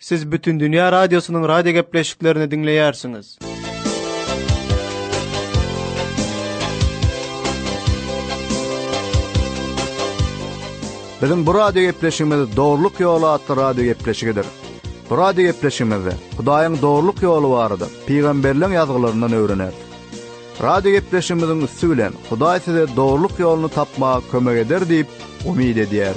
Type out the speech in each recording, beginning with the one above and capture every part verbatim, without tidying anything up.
Siz bütün Dünya Radyosu'nun radyo gepleşiklerini dinleyersiniz. Bizim bu radyo gepleşigimiz Doğruluk Yolu adlı radyo gepleşigidir. Bu radyo gepleşigimizde Hudaýyň doğruluk ýoly barada peýgamberliň ýazgylaryndan öwrener. Radyo gepleşigimizin üstü bilen Hudaý size doğruluk ýoluny tapmaga kömek eder diýip umyt edýär.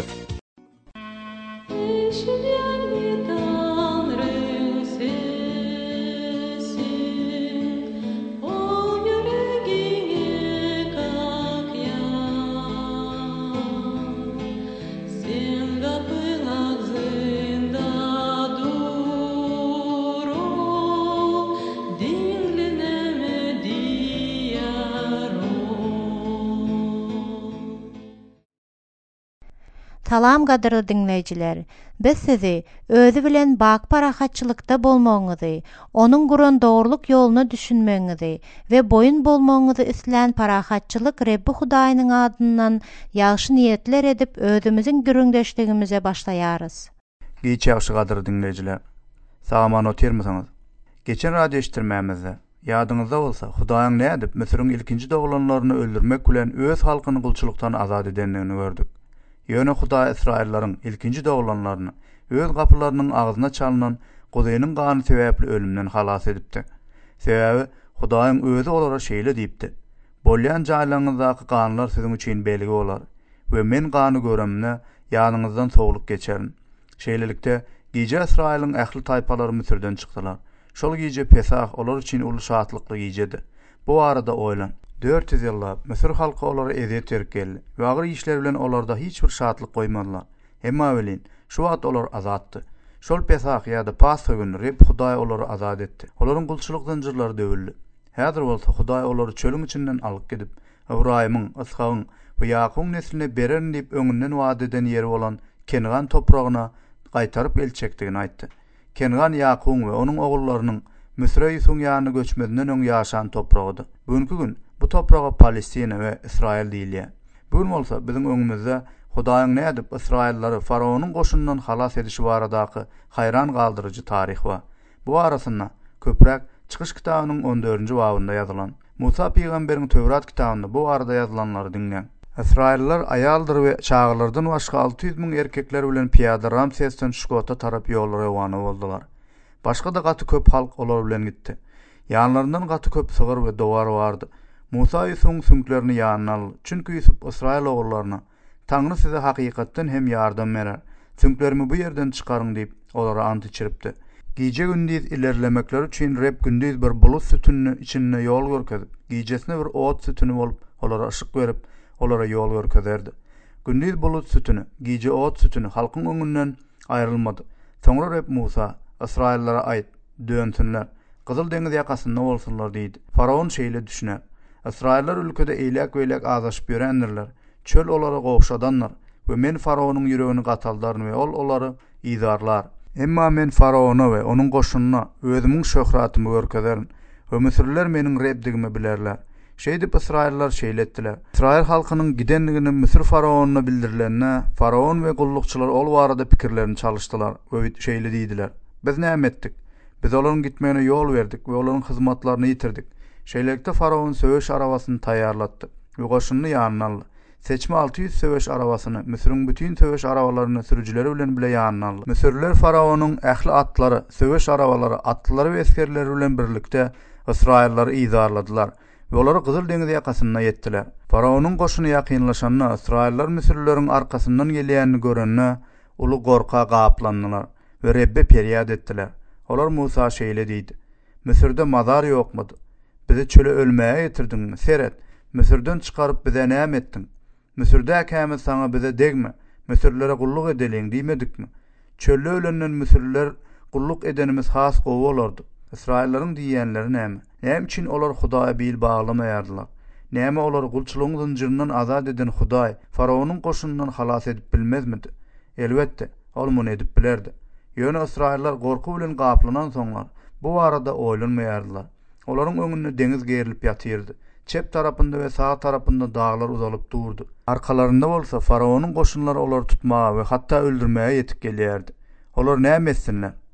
Salam gadyrly dinleýijiler. Biz sizi özü bilen bak parahatçylykda bolmagyňyzy, onuň guran dogruluk ýoluny düşünmeňizi we boyun bolmagyňyzy isleýän parahatçylyk Rebbi Hudaýynyň adyndan ýagşy niýetler edip özümiziň gürüňdeşligimize başlaýarys. Giç ýagşy gadyrly dinleýijiler. Saman oturmasaňyz. Geçen radio iştirmämizde ýadyňyzda bolsa Hudaýyň nädip Misiriň ilkinji doglanlaryny öldürmek bilen öz halkyny gulçylykdan azad edenligini gördük. Ýöne Hudaý Israillaryň ilkinji doglanlaryny öz gapylarynyň agyzyna çalynan Godaýynyň gany sebäpli ölümden halas edipdi. Sebäbi Hudaýyň özü olara şeýle diýipdi: "Bolýan jaýlaňyzdaky ganylar siziň üçin belgi bolar we men gany göremne ýanyňyzdan sowluk geçerin." Şeýlelikde giýje Israilyň ähli taýpalary Misirden çykdylar. Şol giýje Pesah olar üçin uly şatlykly giýjedi. Bu arada oýlan dört yüz ýyllap Misir halky olary ezet berip geldi. We agyr işler bilen olarda hiç bir şatlyk goýmadylar. Emma welin şu wagt olar azatdy. Şol Pesah ýa-da Pasha günü Reb Hudaý olary azat etdi. Olaryň gulçylyk zynjyrlary döwüldi. Häzir bolsa Hudaý olary çölüň içinden alyp gidip Ibrahimyň, Ishagyň we Ýakubyň nesline bererin diýip öňünden wada eden ýeri bolan Kengan topragyna gaýtaryp elçekdigini aýtdy. Kengan Ýakubyň we onuň ogullarynyň Misir'e ýüzüň ýanyna göçmedinden öň ýaşan topragydy. Bugünkü gün bu topraga Palestina we Israil diýilýär. Bugün bolsa biziň öňümizde Hudaýyň nädip Israillary faraonyň goşundan halas edişi baradaky haýran galdyrjy taryh bar. Bu arasynda köprek Çykyş kitabynyň on dördünji babynda ýazylan Musa peýgamberiň Tewrat kitabynda bu arada ýazylanlary dinleň. Israillar aýaldyr we çağlardan başga alty ýüz miň erkekler bilen piýada Ramsesden Şukota tarap ýollara ýowany boldular. Başga da gaty köp halk olar bilen gitdi. Ýanlaryndan gaty köp sygyr we dowar bardy. Musa ýüzüň süňklerini ýanyna aldy. Çünki Ýusuf Israil oglaryna Taňry size hakykatdan hem ýardam berer. Süňklerimi bu ýerden çykaryň diýip olara ant içiripdi. Giýje gündüz ilerlemekler üçin Reb gündüz bir bulut sütünni içinde ýol görkezip, giýjesine bir ot sütünü bolup olara ışık berip, olara ýol görkezerdi. Gündüz bulut sütünü, giýje ot sütünü halkyň öňünden aýrylmady. Soňra Reb Musa Israillara aýt, dönsünler, Gyzyl deňiz ýakasynda bolsunlar diýdi. Faraon şeýle düşünär. Israillar ülkede eýlek weýlek azaşyp ýörendirler. Çöl olara gowşadanlar we men faraonyň ýüregini gataldaryn we ol olary ýydarlar. Emma men faraona we onuň goşunyna özümiň şöhratymy görkezerin we Misirler meniň rebdigimi bilerler. Şeýdip Israillar şeýletdiler. Israil halkynyň gidenligini Misir faraonyna bildirilenine faraon we gullukçylar ol barada pikirlerini çalyşdylar we şeýle diýdiler: "Biz näme etdik? Biz olaryň gitmegine ýol berdik we olaryň hyzmatlaryny ýitirdik." Şeýlelikde faraon söwüş arabasyny taýýarlatdy we goşunyny ýanyna aldy. Seçme alty ýüz söwüş arabasyny Misiriň bütün söwüş arabalaryny sürüjileri bilen bile ýanyna aldy. Misirler faraonyň ähli atlary, söwüş arabalary, atlary we eskerleri bilen birlikde Israillary ýydarladylar we olary Gyzyl deňiz ýakasyna ýetdiler. Faraonyň goşuny ýakynlaşanyna Israillar Misirleriň arkasyndan gelýänini görenne uly gorka gaplandylar we Rebbe perýad etdiler. Olar Musa şeýle diýdi: "Misirde mazar ýokmady? Bizi çöle ölmäge getirdiňmi? Seret, Misirden çykaryp bize näme etdiň? Misirde äkämiz saňa bize degme, Misirlere gulluk edeliň diýmedikmi? Çölde ölenden Misirler gulluk edenimiz has gowy bolardy. Israillaryň diýýänleri näme? Näme üçin olar Hudaýa bil baglamaýardylar? Näme olar gulçylygyň zynjyrynyň azad eden Hudaý faraonyň goşundan halas edip bilmezmidi? Elbetde, ol muny edip bilerdi. Ýöne Israillar gorku bilen gaplanan soňlar bu arada oýlanmaýardylar. Olaryň öňünde deňiz gerilip ýatyrdy. Çep tarapynda we sağ tarapynda dağlar uzalyp durdy. Arkalarında bolsa faraonyň goşunlary olary tutmaga we hatda öldürmäge ýetip gelýärdi. Olar näme etsinler?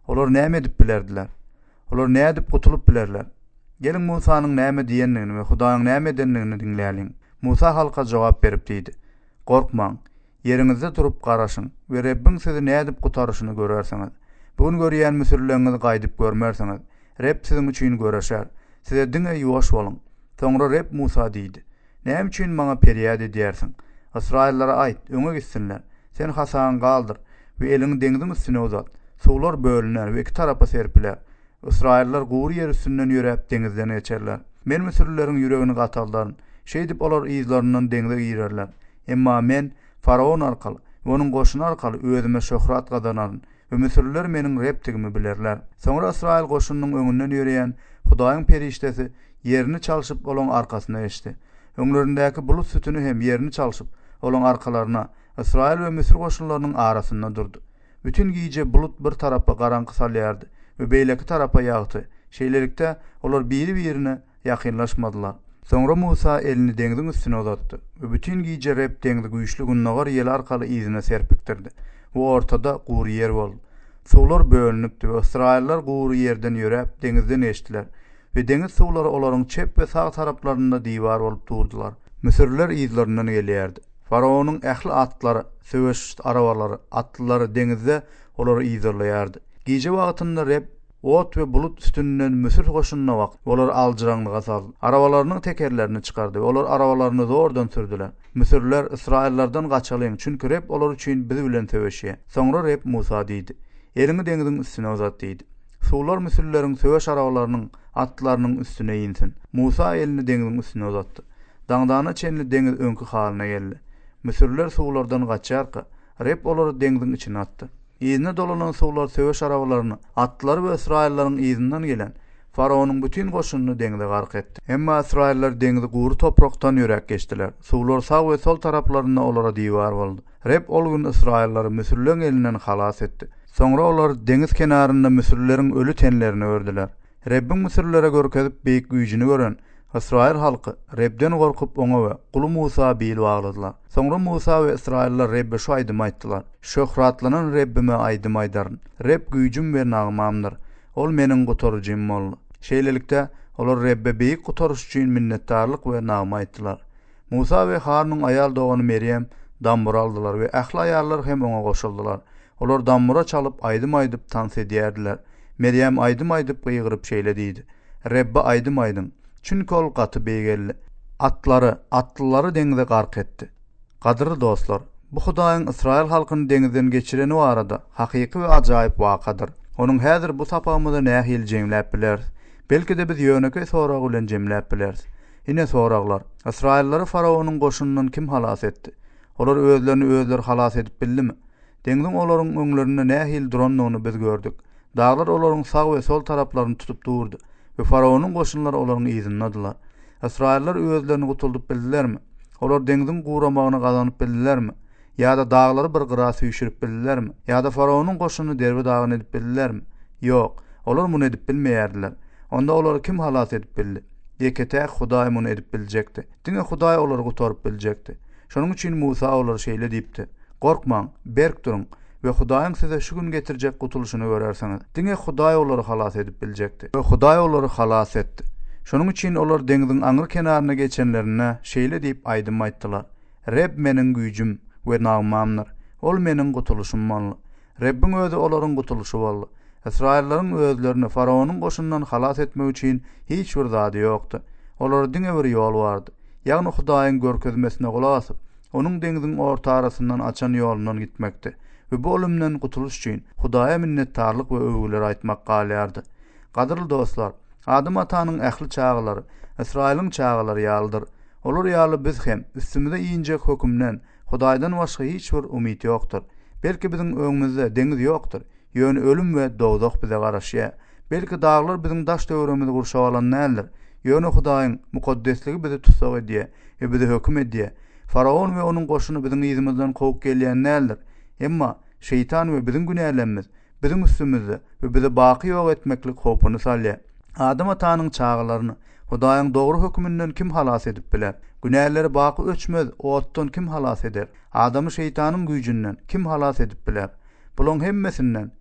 Olar näme edip bilerdiler? Olar näme edip gutulup bilerler? Gelin Musa'nın näme diýenligini we Hudaýyň näme edenligini diňläýäliň. Musa halka jogap berip diýdi: "Gorkmaň, yeriňizde turup garaşyň we Rebbin sizi näme edip gutarşyny görersiňiz. Bugün görýän müsürleňizi gaýdyp görmersiňiz. Reb siziň üçin göreşär. Size diňe ýuwaş boluň." Soňra Reb Musa diýdi: "Näme üçin maňa perýad edýärsiň? Israillara aýt, öňe gitsinler. Sen hasan galdyr we eliňi deňiziň üstüne uzat. Suwlar bölünär we iki tarapa serpiler. Israillar guur yer üstünden ýörep deňizden geçerler. Men müsürleriň ýüregini gataldan, şeýdip olar ýyzlaryndan deňize girerler. Emma men Faraon arkaly, onuň goşuny arkaly özüme şöhrat gazanaryn we müsürler meniň repdigimi bilerler." Soňra Israil goşunynyň öňünden ýöreýän Hudaýyň periştesi yerini çalşyp olaň arkasyna geçdi. Öňlerindäki bulut sütünü hem yerini çalşyp olaň arkalaryna Israil we Misir goşunlarynyň arasynda durdy. Bütün giýje bulut bir tarapa garanky salýardy we beýleki tarapa ýagdy. Şeýlelikde olar biri-birine ýakynlaşmadylar. Soňra Musa elini deňiziň üstüne uzatdy we bütün giýje rep deňdi güýçlü günnagar ýel arkaly ýyzyna serpikdirdi. Bu ortada guur yer boldy. Suwlar bölünipdi we Israillar guur ýerden ýörep deňizden geçdiler we deňiz suwlary olaryň çep we sag taraplarynda diýwar bolup durdular. Misirler ýyzlaryndan gelýärdi. Faraonyň ähli atlary, söwüş arabалары, atlary deňizde olary ýyzarlaýardy. Giýje wagtynda rep ot we bulut üstünden Misir goşunyna wagt. Olar aljyraňlyga saldy. Arabalarynyň tekerlerini çykardy we olar arabalaryny zordan sürdüler. Misirler Israillardan gaçalyň, çünki rep olar üçin bizi bilen söwüşýär. Soňra rep Musa diýdi: "Elini deňiziň üstüne uzat" diýdi. Suwlar Misirleriň söwüş arabalarynyň atlarynyň üstüne ýinsin. Musa elini deňiziň üstüne uzatdy. Daňdana çenli deňiz öňkü halyna geldi. Misirler suwlardan gaçýarka, rep olary deňiziň içine atdy. Ýyzyna dolanan suwlar söwüş arabalaryny, atlar we Israillaryň ýyzyndan gelen Faraonyň bütün goşunyny deňde gark etdi. Emma Israillar deňizi guuru toprakdan ýörek geçdiler. Suwlar sag we sol taraplarynda olara diýwar boldy. Rep ol gün Israillary Misirleriň elinden halas etdi. Soňra olar deňiz kenarynda Misirleriň ölü tenlerini ördüler. Rebbin Misirlere görkezip beýik güýjüni gören Israil halky Rebden gorkup oňa we Kulu Musa biýil bagladylar. Soňra Musa we Israillar Rebbe şu aýdym aýtdylar: "Şöhratlanan Rebbime aýdym aýdaryn. Reb güýjüm we nagmamdyr. Ol meniň gutarjym boldy." Şeýlelikde olar Rebbe beýik gutarış üçin minnetdarlyk we nagma aýtdylar. Musa we Haronyň aýal dogany Meryem dambur aldylar we ähli aýallar hem oňa goşuldylar. Olar dambura çalyp aýdym aýdyp tans edýärdiler. Meryem aýdym aýdyp gıýgyryp şeýle diýdi: "Rebbe aýdym aýdym. Çünki ol gaty beýgelli. Atlary, atlyları deňize gark etdi." Gadyrly dostlar, bu Hudaýyň Israil halkyny deňizden geçireni barada hakyky we ajaýyp wakadyr. Onuň häzir bu sapamyzda nähil jemläp biler. Belki de biz ýöneke sorag bilen jemläp bileriz. Ine soraglar: Israillary Faraonyň goşunundan kim halas etdi? Olar özlerini özleri halas edip bildimi? Deňiň olaryň öňlerinde nähil duranlygyny biz gördük. Dağlar olaryň sag we sol taraplaryny tutup durdy we Faraonyň goşunlary olaryň ýyzyndadylar. Israillar özlerini gutuldup bildilermi? Olar deňiziň guuramagyny gazanyp bildilermi? Ýa-da dağlary bir gyra süýşürip bildilermi? Ýa-da Faraonyň goşuny derbi dagyny edip bildilermi? Ýok, olar muny edip bilmeýärdiler. Onda olar kim halas edip bildi? Ýeketäk Hudaý muny edip biljekdi. Diňe Hudaý olary gutaryp biljekdi. Şonuň üçin Musa olar şeýle diýipdi: "Gorkmaň, berk duruň we Hudaýyň size şu gün getirjek gutuluşyny görersiňiz." Diňe Hudaý olary halas edip biljekdi. We Hudaý olary halas etdi. Şonuň üçin olar deňiziň aňyr kenaryna geçenlerine şeýle diýip aýdym aýtdylar: "Reb meniň güýjüm we nagmamdyr. Ol meniň gutuluşym boldy." Rebbin özi olaryň gutuluşy boldy. Israillaryň özlerini Faraonyň goşundan halas etmek üçin hiç bir zady ýokdy. Olar diňe bir ýol bardy. Ýagny Hudaýyň görkezmesine gulak asyp, onuň deňiziň orta arasyndan açan ýolundan gitmekdi. We bu ölümden gutuluş üçin Hudaýa minnetdarlyk we öwgüler aýtmak galýardy. Gadyrly dostlar, Adam atanyň ähli çağlary, Israilyň çağlary ýalydyr. Olar ýaly biz hem üstümizde iýinjek hökümden Hudaýdan başga hiç bir umyt ýokdur. Belki biziň öňümizde deňiz ýokdur. Ýöne ölüm we dowdak bize garaşýar. Belki dağlar biziň daş döwremizi gurşap alan näler? Ýöne Hudaýyň mukaddesligi bizi tutsak edýär we bizi höküm edýär. Faraon we onuň goşuny biziň ýyzymyzdan kowyp gelýän näler? Emma şeytan we biziň günälerimiz biziň üstümizde we bizi baky ýok etmeklik howpuny salýar. Adam atanyň çağlaryny Hudaýyň dogry hökmünden kim halas edip biler? Günäleri baky öçmez, otdan kim halas eder? Adamy şeytanyň güýjünden kim halas edip biler? Bulan hemmesinden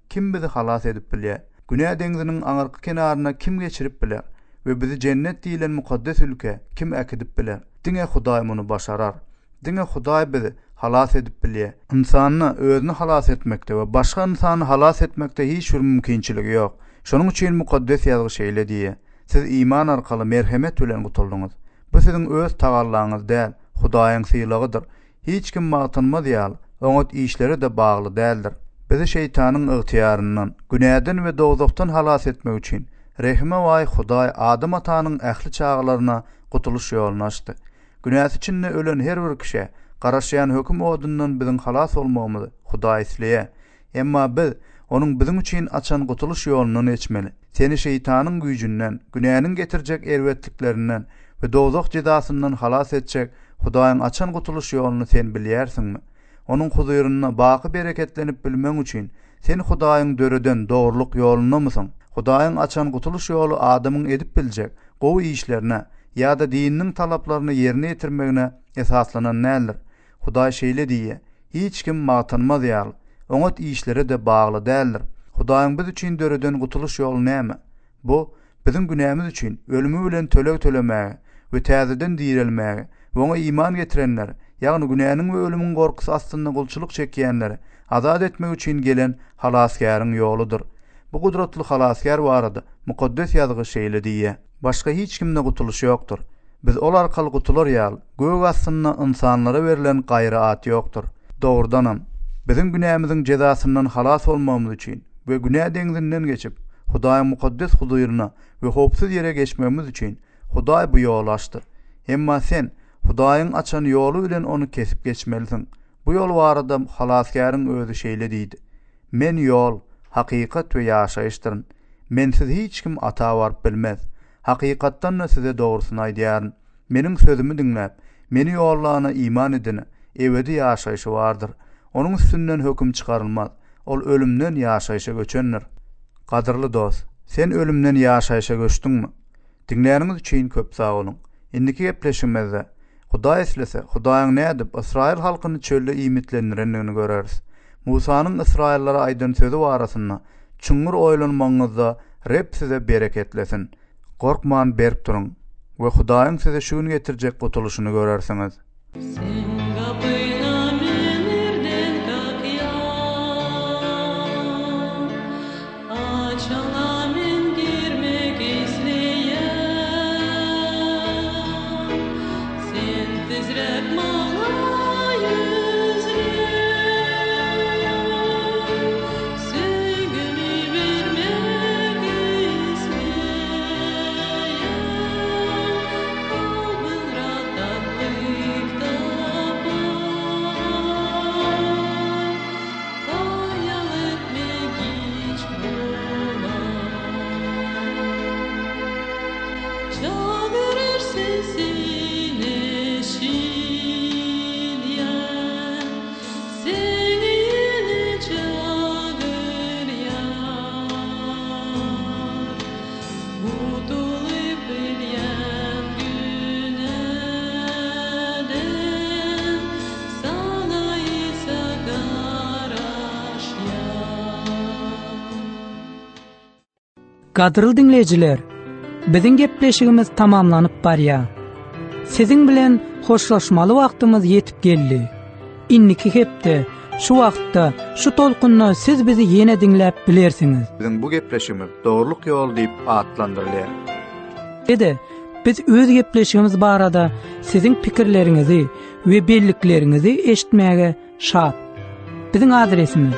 kim bizi halas edip bilýär? Günä deňiziniň aňyrky kenaryna kim geçirip bilýär? We bizi cennet diýilen mukaddes ülke kim äkidip bilýär? Diňe Hudaý muny başarar. Diňe Hudaý bizi halas edip bilýär. İnsanyny özüni halas etmekde we başga insany halas etmekde hiç bir mümkinçiligi ýok. Şonuň üçin mukaddes ýazgy şeýle diýär. Siz iman arkaly merhemet bilen gutuldunuz. Bu siziň öz tagallaňyz däl, Hudaýyň syýlygydyr. Hiç kim magtanmaz ýaly, oňat işleri de bagly däldir. Bizi şeytanyň ygtyýaryndan, günäden we dogzakdan halas etmek üçin rehme waý Hudaý Adam atanyň ähli çağlaryna gutuluş ýoluny açdy. Günäs içinde ölen her bir kişi garaşýan höküm odundan biziň halas bolmagymyzy Hudaý isleýär. Emma biz onuň biziň üçin açan gutuluş ýoluny geçmeli. Seni şeytanyň güýjünden, günäniň getirjek erwetliklerinden we dogzak jezasyndan halas etjek Hudaýyň açan gutuluş ýoluny sen bilýärsiňmi? Onuň huzuryna baky bereketlenip bilmek üçin sen Hudaýyň döreden dogurluk ýolunda mısın? Hudaýyň açan gutuluş ýolu adamyň edip biljek gowy işlerine ýa-da dininiň talaplaryny ýerine ýetirmegine esaslanan nädir? Hudaý şeýle diýär: hiç kim magtanmaz ýaly, oňat işleri de bagly däldir. Hudaýyň biz üçin döreden gutuluş ýolu näme? Bu biziň günämiz üçin ölümi bilen töleg tölemäge we täzeden diýilmäge we oňa iman getirenler, ýagny günäniň we ölümüň gorkusy astynda gulçuluk çekýänleri azad etmek üçin gelen halaskäriň ýoludur. Bu gudratly halaskär barada mukaddes ýazgy şeýle diýär: başga hiç kimde gutuluş ýokdur. Biz ol arkaly gutular ýaly, gög astynda insanlara berilen gaýraat ýokdur. Dogrudanam, biziň günämiziň jezasyndan halas bolmamyz üçin we günä deňizinden geçip Hudaýyň mukaddes huzuryna we hopsuz ýere geçmemiz üçin Hudaý bu ýoly açdy. Emma sen Hudaýyň açan ýolu bilen onu kesip geçmelisin. Bu ýol barada halaskäriň özü şeýle diýdi: men ýol, hakykat we ýaşaýyşdyryn. Mensiz hiç kim ata barp bilmez. Hakykatdan size dogrusyny aýdýaryn. Meniň sözümi diňläp, meni ýollana iman edini, ebedi ýaşaýyşy bardyr. Onuň üstünden höküm çykarylmaz. Ol ölümden ýaşaýyşa göçendir. Gadyrly dost, sen ölümden ýaşaýyşa göçdüňmi? Dinleýäriniz üçin köp sag bolun. Indiki gepleşmezde Hudaý islese, Hudaýyň nädip Israil halkyny çölde iýmitlendirendigini göreriz. Musanyň Israillara aýdan sözü barasynda çuňur oýlanmaňyzda Reb size bereketlesin. Korkman berip durun we Hudaýyň size şu gün getirjek gutuluşyny görersiňiz. Gadyrly dinleýijiler, biziň gepleşigimiz tamamlanyp barýar. Siziň bilen hoşlaşmaly wagtymyz ýetip geldi. Inniki hepde, şu wagtda, şu tolkunna siz bizi ýene dinläp bilersiňiz. Biziň bu gepleşigimiz dogurluk ýol diýip atlandyrylýar. Ede, biz öz gepleşigimiz barada siziň pikirleriňizi we belliklerinizi eşitmäge şat. Biziň adresimiz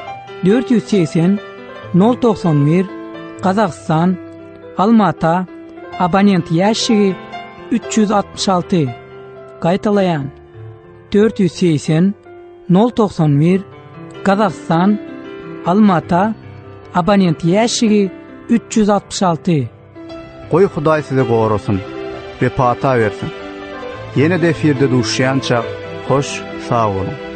dört yüz seksen nol doksan bir Kazakistan, Almata, abonent ýaşygy üç yüz altmış altı. Gaýtalaýan dört yüz seksen nol doksan bir Kazakistan, Almata, abonent ýaşygy üç yüz altmış altı. Goý Hudaý size gorasun we pata bersin. Ýene de efirde duşýança hoş, sag bolun.